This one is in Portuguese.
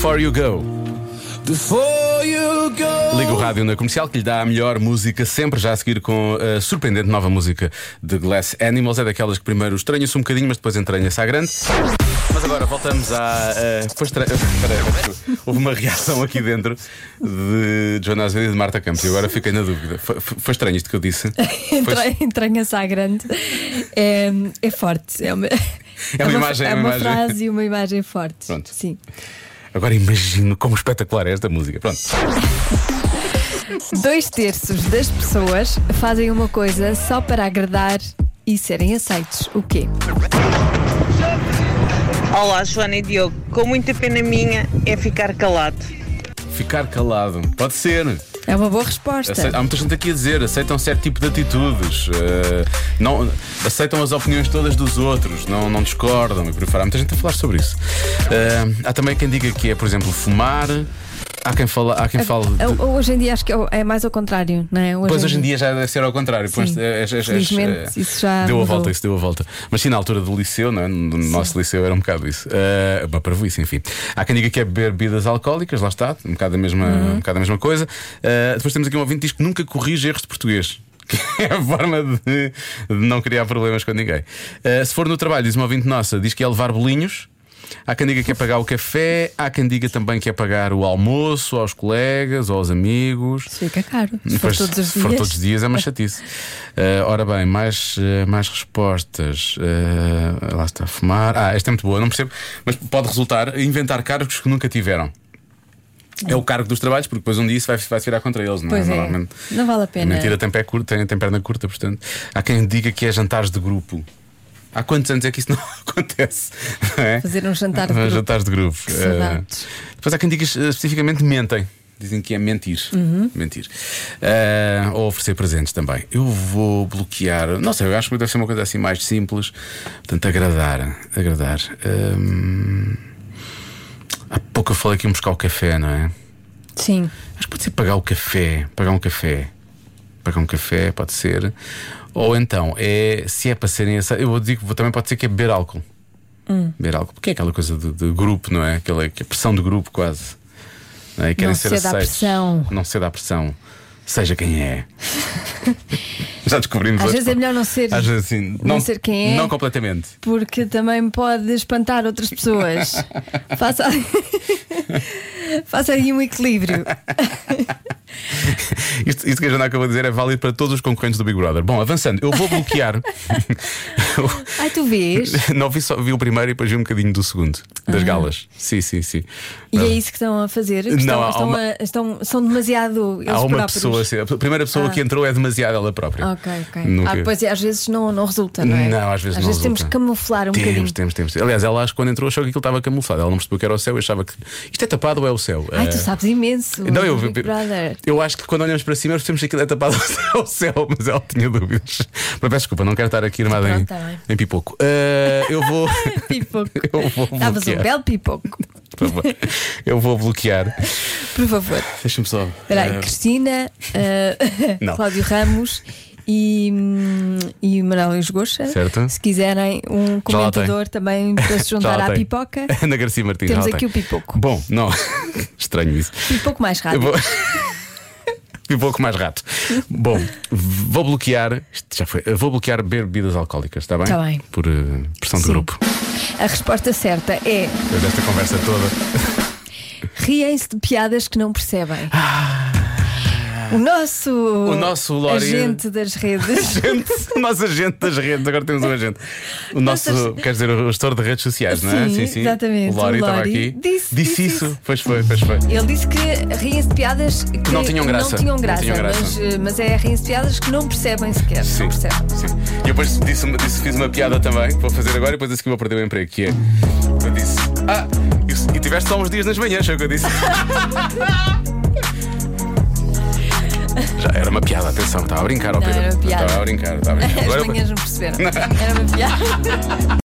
Before You Go. Before you go. Liga o rádio na Comercial, que lhe dá a melhor música sempre, já a seguir com a surpreendente nova música de Glass Animals. É daquelas que primeiro estranha-se um bocadinho, mas depois entranha-se à grande. Mas agora voltamos houve uma reação aqui dentro de Joana Azevedo e de Marta Campos. E agora fiquei na dúvida. Foi estranho isto que eu disse? Entranha-se à grande. É forte. É uma imagem. É uma frase e uma imagem forte. Pronto. Sim. Agora imagino como espetacular é esta música. Pronto. 2/3 das pessoas fazem uma coisa só para agradar e serem aceitos. O quê? Olá, Joana e Diogo. Com muita pena minha é ficar calado. Ficar calado. Pode ser. É uma boa resposta. Há muita gente aqui a dizer, aceitam certo tipo de atitudes, não, aceitam as opiniões todas dos outros, não discordam e por aí fora. Há muita gente a falar sobre isso. Há também quem diga que é, por exemplo, fumar. Há quem fale de... Hoje em dia acho que é mais ao contrário, não é? Hoje em dia já deve ser ao contrário. Felizmente isso já deu a mudou. volta, isso deu a volta. Mas sim, na altura do liceu, não é? No nosso liceu era um bocado isso. Uma parvoíce, enfim. Há quem diga que é beber bebidas alcoólicas, lá está, um bocado a mesma coisa. Depois temos aqui um ouvinte que diz que nunca corrige erros de português. Que é a forma de não criar problemas com ninguém. Se for no trabalho, diz uma ouvinte nossa, diz que é levar bolinhos. Há quem diga que é pagar o café. Há quem diga também que é pagar o almoço aos colegas ou aos amigos. Isso fica caro. Se for todos os dias é uma chatice. Ora bem, mais respostas. Lá está, fumar. Esta é muito boa, não percebo. Mas pode resultar inventar cargos que nunca tiveram. É o cargo dos trabalhos, porque depois um dia isso vai se virar contra eles, não é? Pois é. Normalmente, não vale a pena. Mentira tem perna curta, portanto. Há quem diga que é jantares de grupo. Há quantos anos é que isso não acontece? Não é? Fazer um jantar de grupo. Jantares de grupo. Depois há quem diga especificamente mentem. Dizem que é mentir. Mentir. Ou oferecer presentes também. Eu vou bloquear. Não sei, eu acho que deve ser uma coisa assim mais simples. Portanto, agradar. Há pouco eu falei que íamos buscar o café, não é? Sim. Acho que pode ser pagar o café. Pagar um café, pode ser. Ou então, se é para serem essa. Eu digo, também pode ser que é beber álcool. Beber álcool, porque é aquela coisa de grupo, não é? Que é pressão de grupo quase. Não é? Querem ser aceitos. Não ceder à pressão. Seja quem é. Já descobrimos. Às vezes é melhor não ser, assim, não ser quem é. Não completamente. Porque também pode espantar outras pessoas. Faça aí um equilíbrio. Isto que a Joana acabou de dizer é válido para todos os concorrentes do Big Brother. Bom, avançando, eu vou bloquear. Ai, tu vês? Não vi o primeiro e depois vi um bocadinho do segundo, das galas. Sim. E é isso que estão a fazer? São demasiado eles há uma próprios. pessoa, a primeira pessoa que entrou é demasiado ela própria. Ok. Pois é, às vezes não resulta, não é? Não, às vezes não resulta. Temos que camuflar um bocadinho. Temos. Aliás, ela acho que quando entrou achou que aquilo estava camuflado. Ela não percebeu que era o céu e achava que isto é tapado ou é o céu. Ai, tu sabes imenso. Não, Big Brother. Eu acho que quando olhamos para cima percebemos que aquilo é tapado ao céu, mas ela tinha dúvidas. Mas peço desculpa, não quero estar aqui armado em pipoco. Eu vou. Pipoco. Estavas um belo pipoco. Por favor. Eu vou bloquear. Por favor. Deixa-me só. Espera aí, Cristina, Cláudio Ramos e Manuel Goxa. Certo. Se quiserem um comentador também para se juntar à pipoca. Ana Garcia Martins. Temos aqui o pipoco. Bom, não. Estranho isso. Pipoco mais rápido. Pipoco mais rato. Bom, vou bloquear. Isto já foi. Vou bloquear bebidas alcoólicas, está bem? Está bem. Por pressão de grupo. A resposta certa é. Depois desta conversa toda. Riem-se de piadas que não percebem. O nosso Lori, agente das redes. O nosso agente das redes, agora temos um agente. O nosso, quer dizer, o gestor de redes sociais, não é? Sim, exatamente. O Lori estava aqui. Disse isso. Pois foi. Ele disse que riem-se de piadas que não tinham graça. Mas é riem-se de piadas que não percebem sequer. Sim. Não percebem. Sim. E eu depois fiz uma piada também, que vou fazer agora, e depois a seguir vou perder o emprego. Que é: eu disse, e tiveste só uns dias nas manhãs, foi o que eu disse. Já era uma piada, atenção, estava a brincar ao Pedro. Era uma piada. Estava a brincar. As manhãs não perceberam. Era uma piada.